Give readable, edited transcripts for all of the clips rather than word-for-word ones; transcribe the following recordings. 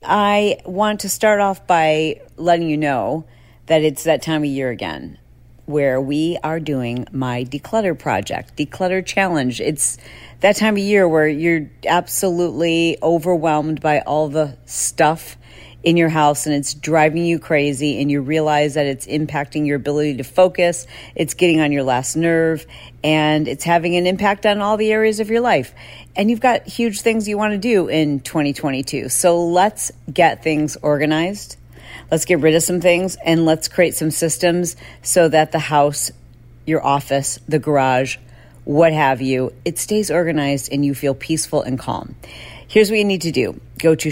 I want to start off by letting you know that it's that time of year again where we are doing my declutter project, declutter challenge. It's that time of year where you're absolutely overwhelmed by all the stuff in your house and it's driving you crazy, and you realize that it's impacting your ability to focus, it's getting on your last nerve, and it's having an impact on all the areas of your life. And you've got huge things you want to do in 2022. So let's get things organized. Let's get rid of some things, and let's create some systems so that the house, your office, the garage, what have you, it stays organized and you feel peaceful and calm. Here's what you need to do. Go to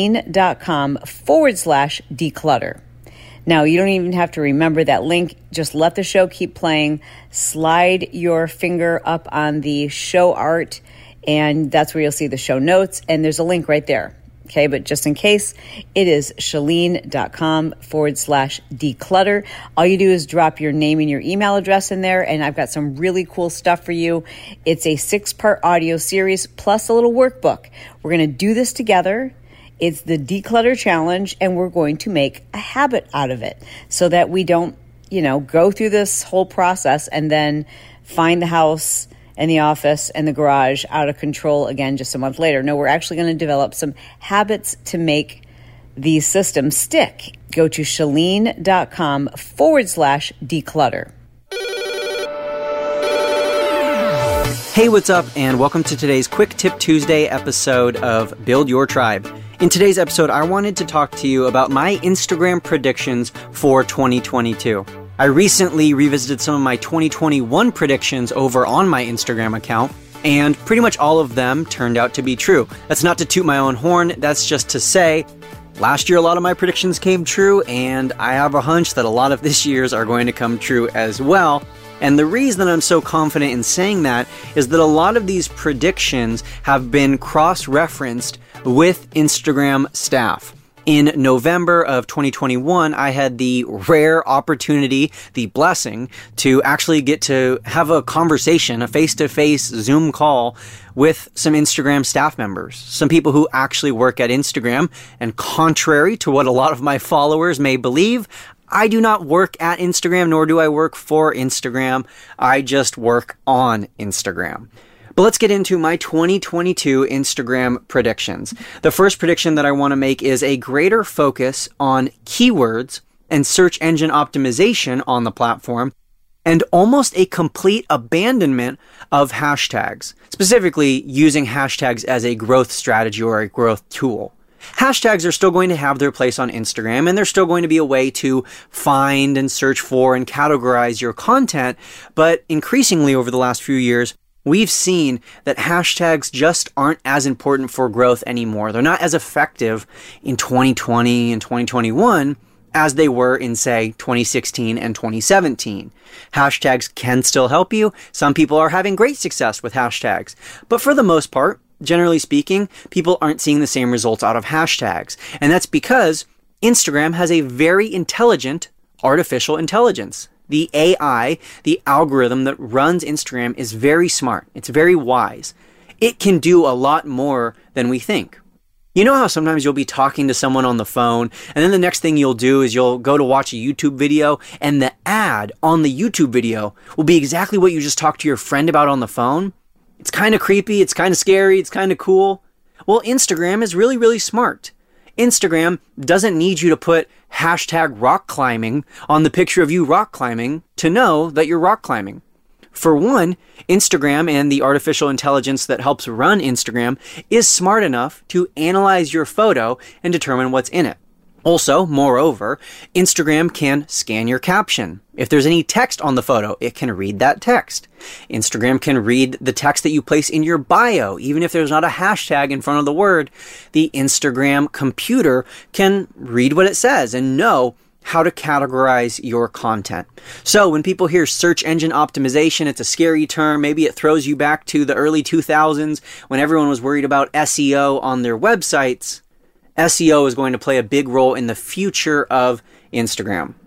Chalene.com/declutter. Now, you don't even have to remember that link. Just let the show keep playing. Slide your finger up on the show art, and that's where you'll see the show notes. And there's a link right there. Okay, but just in case, it is Chalene.com/declutter. All you do is drop your name and your email address in there, and I've got some really cool stuff for you. It's a 6-part audio series plus a little workbook. We're going to do this together. It's the Declutter Challenge, and we're going to make a habit out of it so that we don't, go through this whole process and then find the house and the office and the garage out of control again just a month later. No, we're actually going to develop some habits to make these systems stick. Go to Chalene.com/declutter. Hey, what's up? And welcome to today's Quick Tip Tuesday episode of Build Your Tribe. In today's episode, I wanted to talk to you about my Instagram predictions for 2022. I recently revisited some of my 2021 predictions over on my Instagram account, and pretty much all of them turned out to be true. That's not to toot my own horn, that's just to say, last year a lot of my predictions came true, and I have a hunch that a lot of this year's are going to come true as well. And the reason I'm so confident in saying that is that a lot of these predictions have been cross-referenced with Instagram staff. In November of 2021, I had the rare opportunity, the blessing, to actually get to have a conversation, a face-to-face Zoom call with some Instagram staff members, some people who actually work at Instagram. And contrary to what a lot of my followers may believe, I do not work at Instagram, nor do I work for Instagram. I just work on Instagram. But let's get into my 2022 Instagram predictions. The first prediction that I want to make is a greater focus on keywords and search engine optimization on the platform, and almost a complete abandonment of hashtags, specifically using hashtags as a growth strategy or a growth tool. Hashtags are still going to have their place on Instagram, and they're still going to be a way to find and search for and categorize your content, but increasingly over the last few years, we've seen that hashtags just aren't as important for growth anymore. They're not as effective in 2020 and 2021 as they were in, say, 2016 and 2017. Hashtags can still help you. Some people are having great success with hashtags. But for the most part, generally speaking, people aren't seeing the same results out of hashtags. And that's because Instagram has a very intelligent artificial intelligence. The AI, the algorithm that runs Instagram, is very smart. It's very wise. It can do a lot more than we think. You know how sometimes you'll be talking to someone on the phone, and then the next thing you'll do is you'll go to watch a YouTube video, and the ad on the YouTube video will be exactly what you just talked to your friend about on the phone? It's kind of creepy, it's kind of scary, it's kind of cool. Well, Instagram is really, really smart. Instagram doesn't need you to put hashtag rock climbing on the picture of you rock climbing to know that you're rock climbing. For one, Instagram and the artificial intelligence that helps run Instagram is smart enough to analyze your photo and determine what's in it. Also, moreover, Instagram can scan your caption. If there's any text on the photo, it can read that text. Instagram can read the text that you place in your bio. Even if there's not a hashtag in front of the word, the Instagram computer can read what it says and know how to categorize your content. So when people hear search engine optimization, it's a scary term. Maybe it throws you back to the early 2000s when everyone was worried about SEO on their websites. SEO is going to play a big role in the future of Instagram.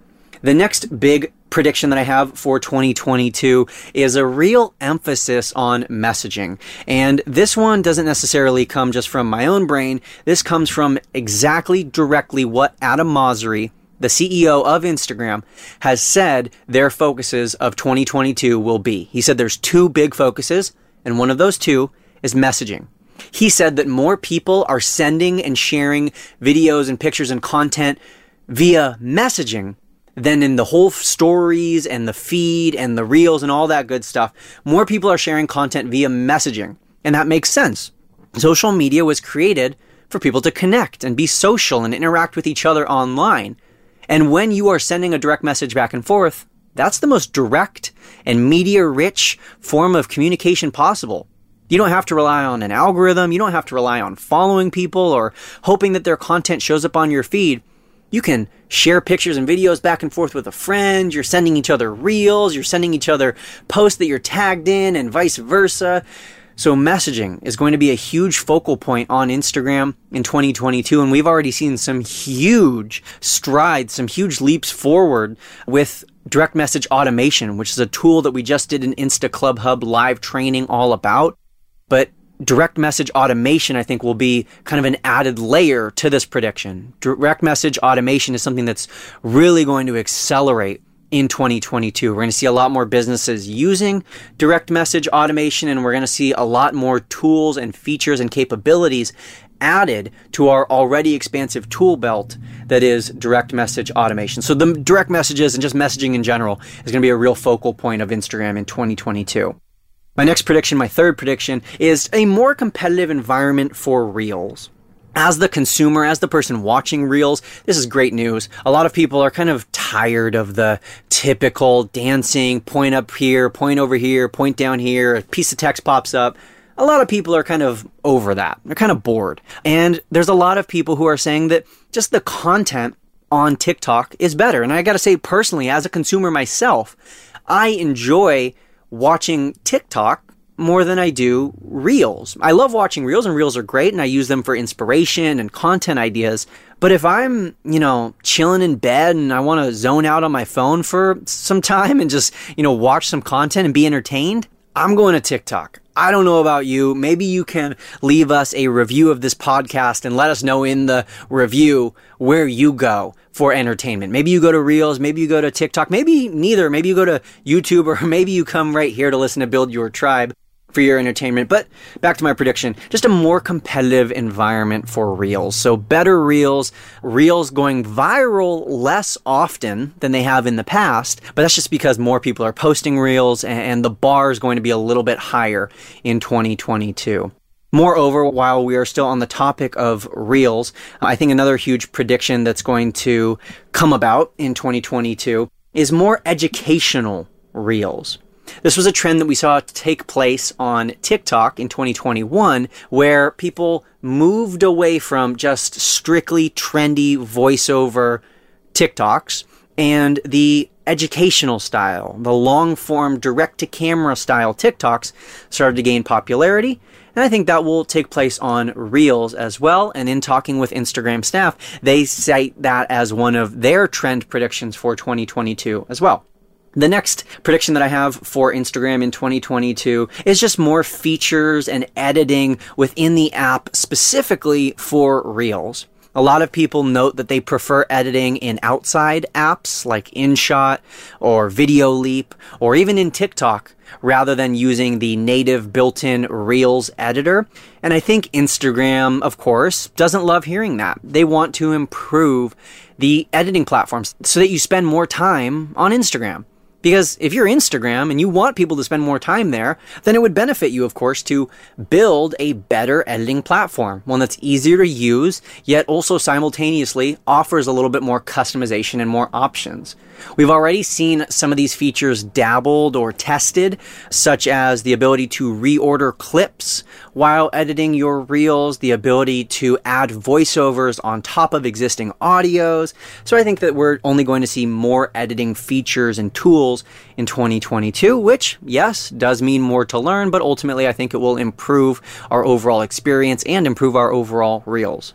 The next big prediction that I have for 2022 is a real emphasis on messaging. And this one doesn't necessarily come just from my own brain. This comes from exactly directly what Adam Mosseri, the CEO of Instagram, has said their focuses of 2022 will be. He said there's two big focuses, and one of those two is messaging. He said that more people are sending and sharing videos and pictures and content via messaging than in the whole stories and the feed and the reels and all that good stuff. More people are sharing content via messaging, and that makes sense. Social media was created for people to connect and be social and interact with each other online. And when you are sending a direct message back and forth, that's the most direct and media-rich form of communication possible. You don't have to rely on an algorithm. You don't have to rely on following people or hoping that their content shows up on your feed. You can share pictures and videos back and forth with a friend. You're sending each other reels. You're sending each other posts that you're tagged in and vice versa. So messaging is going to be a huge focal point on Instagram in 2022. And we've already seen some huge strides, some huge leaps forward with direct message automation, which is a tool that we just did an Insta Club Hub live training all about. But direct message automation, I think, will be kind of an added layer to this prediction. Direct message automation is something that's really going to accelerate in 2022. We're going to see a lot more businesses using direct message automation, and we're going to see a lot more tools and features and capabilities added to our already expansive tool belt that is direct message automation. So the direct messages and just messaging in general is going to be a real focal point of Instagram in 2022. My next prediction, my third prediction, is a more competitive environment for Reels. As the consumer, as the person watching Reels, this is great news. A lot of people are kind of tired of the typical dancing, point up here, point over here, point down here, a piece of text pops up. A lot of people are kind of over that. They're kind of bored. And there's a lot of people who are saying that just the content on TikTok is better. And I gotta say, personally, as a consumer myself, I enjoy watching TikTok more than I do Reels. I love watching Reels, and Reels are great, and I use them for inspiration and content ideas. But if I'm, chilling in bed and I want to zone out on my phone for some time and just, watch some content and be entertained, I'm going to TikTok. I don't know about you. Maybe you can leave us a review of this podcast and let us know in the review where you go for entertainment. Maybe you go to Reels, maybe you go to TikTok, maybe neither. Maybe you go to YouTube, or maybe you come right here to listen to Build Your Tribe for your entertainment. But back to my prediction, just a more competitive environment for Reels. So better Reels going viral less often than they have in the past, but that's just because more people are posting Reels, and the bar is going to be a little bit higher in 2022. Moreover, while we are still on the topic of Reels, I think another huge prediction that's going to come about in 2022 is more educational Reels. This was a trend that we saw take place on TikTok in 2021, where people moved away from just strictly trendy voiceover TikToks and the educational style, the long-form direct-to-camera style TikToks started to gain popularity. And I think that will take place on Reels as well. And in talking with Instagram staff, they cite that as one of their trend predictions for 2022 as well. The next prediction that I have for Instagram in 2022 is just more features and editing within the app specifically for Reels. A lot of people note that they prefer editing in outside apps like InShot or Video Leap or even in TikTok rather than using the native built-in Reels editor. And I think Instagram, of course, doesn't love hearing that. They want to improve the editing platforms so that you spend more time on Instagram. Because if you're Instagram and you want people to spend more time there, then it would benefit you, of course, to build a better editing platform, one that's easier to use, yet also simultaneously offers a little bit more customization and more options. We've already seen some of these features dabbled or tested, such as the ability to reorder clips while editing your Reels, the ability to add voiceovers on top of existing audios. So I think that we're only going to see more editing features and tools in 2022, which, yes, does mean more to learn, but ultimately I think it will improve our overall experience and improve our overall Reels.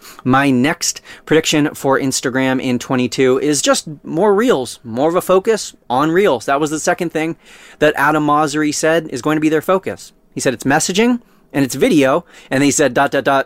My next prediction for Instagram in 22 is just more Reels, more of a focus on Reels. That was the second thing that Adam Mosseri said is going to be their focus. He said it's messaging and it's video, and he said ...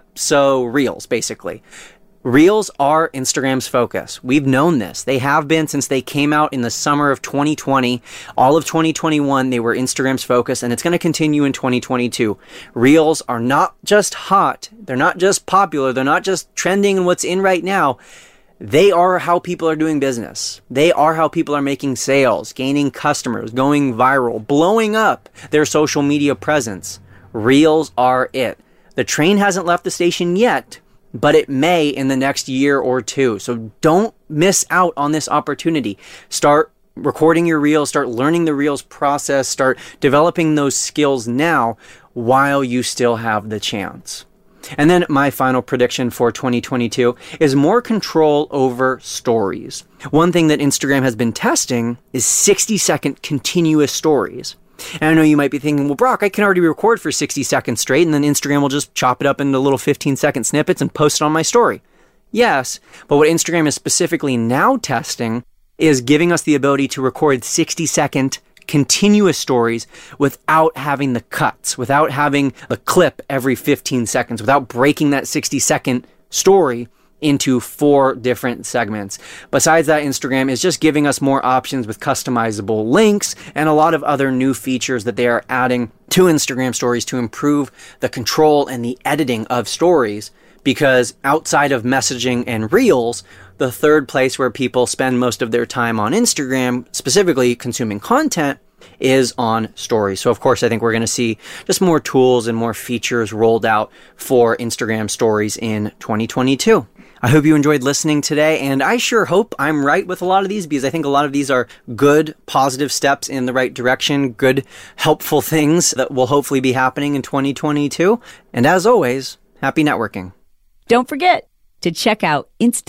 so Reels, basically. Reels are Instagram's focus. We've known this. They have been since they came out in the summer of 2020. All of 2021, they were Instagram's focus, and it's going to continue in 2022. Reels are not just hot. They're not just popular. They're not just trending and what's in right now. They are how people are doing business. They are how people are making sales, gaining customers, going viral, blowing up their social media presence. Reels are it. The train hasn't left the station yet, but it may in the next year or two. So don't miss out on this opportunity. Start recording your Reels, start learning the Reels process, start developing those skills now while you still have the chance. And then my final prediction for 2022 is more control over stories. One thing that Instagram has been testing is 60-second continuous stories. And I know you might be thinking, well, Brock, I can already record for 60 seconds straight, and then Instagram will just chop it up into little 15-second snippets and post it on my story. Yes, but what Instagram is specifically now testing is giving us the ability to record 60-second continuous stories without having the cuts, without having a clip every 15 seconds, without breaking that 60-second story into 4 different segments. Besides that, Instagram is just giving us more options with customizable links and a lot of other new features that they are adding to Instagram stories to improve the control and the editing of stories. Because outside of messaging and Reels, the third place where people spend most of their time on Instagram, specifically consuming content, is on stories. So of course, I think we're going to see just more tools and more features rolled out for Instagram stories in 2022. I hope you enjoyed listening today, and I sure hope I'm right with a lot of these, because I think a lot of these are good, positive steps in the right direction, good, helpful things that will hopefully be happening in 2022. And as always, happy networking. Don't forget to check out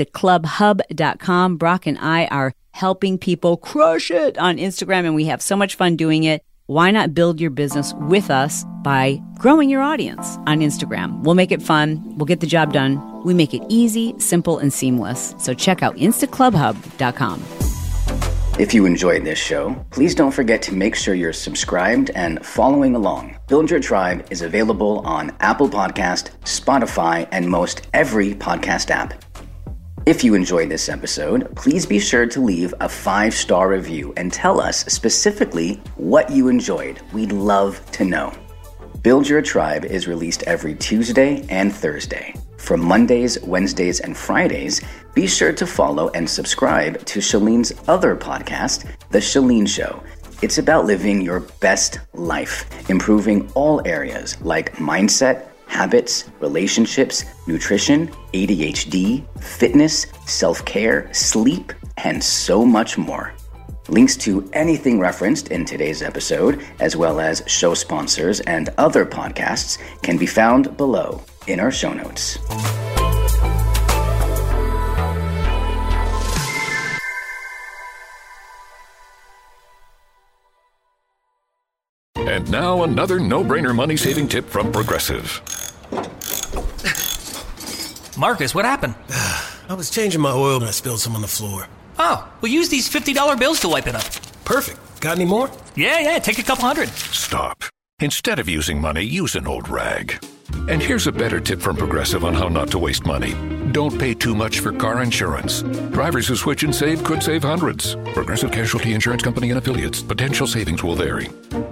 instaclubhub.com. Brock and I are helping people crush it on Instagram, and we have so much fun doing it. Why not build your business with us by growing your audience on Instagram? We'll make it fun. We'll get the job done. We make it easy, simple, and seamless. So check out instaclubhub.com. If you enjoyed this show, please don't forget to make sure you're subscribed and following along. Build Your Tribe is available on Apple Podcast, Spotify, and most every podcast app. If you enjoyed this episode, please be sure to leave a 5-star review and tell us specifically what you enjoyed. We'd love to know. Build Your Tribe is released every Tuesday and Thursday. For Mondays, Wednesdays, and Fridays, be sure to follow and subscribe to Shalene's other podcast, The Shalene Show. It's about living your best life, improving all areas like mindset, habits, relationships, nutrition, ADHD, fitness, self-care, sleep, and so much more. Links to anything referenced in today's episode, as well as show sponsors and other podcasts, can be found below in our show notes. And now another no-brainer money-saving tip from Progressive. Marcus, what happened? I was changing my oil and I spilled some on the floor. Oh, well, use these $50 bills to wipe it up. Perfect. Got any more? Yeah, take a couple hundred. Stop. Instead of using money, use an old rag. And here's a better tip from Progressive on how not to waste money. Don't pay too much for car insurance. Drivers who switch and save could save hundreds. Progressive Casualty Insurance Company and Affiliates. Potential savings will vary.